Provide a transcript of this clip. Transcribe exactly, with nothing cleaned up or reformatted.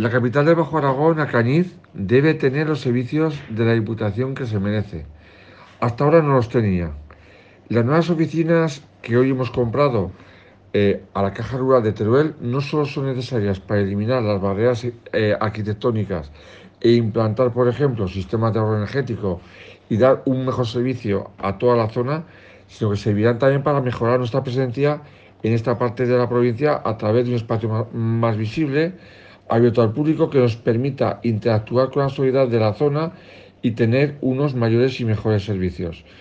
La capital del Bajo Aragón, Alcañiz, debe tener los servicios de la Diputación que se merece. Hasta ahora no los tenía. Las nuevas oficinas que hoy hemos comprado eh, a la Caja Rural de Teruel no solo son necesarias para eliminar las barreras eh, arquitectónicas e implantar, por ejemplo, sistemas de ahorro energético y dar un mejor servicio a toda la zona, sino que servirán también para mejorar nuestra presencia en esta parte de la provincia a través de un espacio más, más visible, abierto al público, que nos permita interactuar con la sociedad de la zona y tener unos mayores y mejores servicios.